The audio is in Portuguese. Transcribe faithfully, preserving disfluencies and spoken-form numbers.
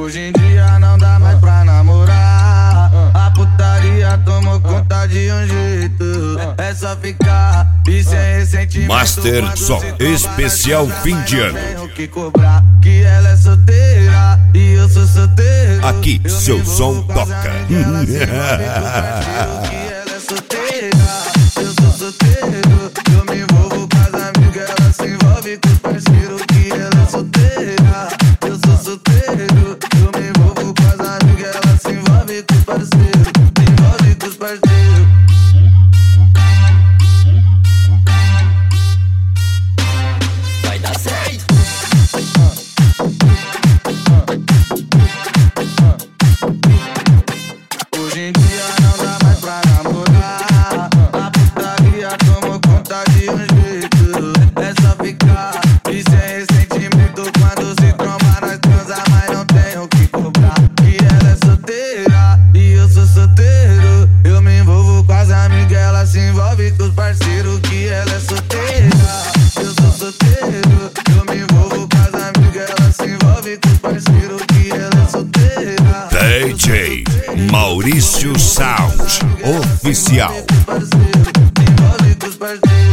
Hoje em dia não dá mais pra namorar. A putaria tomou conta de um jeito. É só ficar e sem ressentimento. Master Som especial fim de ano. Tenho que cobrar que ela é solteira e eu sou solteiro. Aqui seu som toca. Que ela é solteira, eu sou solteiro. Eu me envolvo com as amigas, ela se envolve com os parceiros. Que ela é solteira, eu sou solteiro. Eu me envolvo com as amigas, ela se envolve com os parceiros. Se envolve com os parceiros. Vai dar certo. Hoje em dia não dá mais pra namorar. A putaria tomou conta de um jeito. É só ficar e sem ressentimento. Quando se tromba nós transa, mas não tenho que cobrar. Que ela é solteira e eu sou solteiro. Eu me envolvo com as amigas, ela se envolve com os parceiros. Que ela é solteira, eu sou solteiro. Eu me envolvo com as amigas, ela se envolve com os parceiros. Que ela é solteira. D J Maurício Sound Oficial. Se envolve com os parceiros.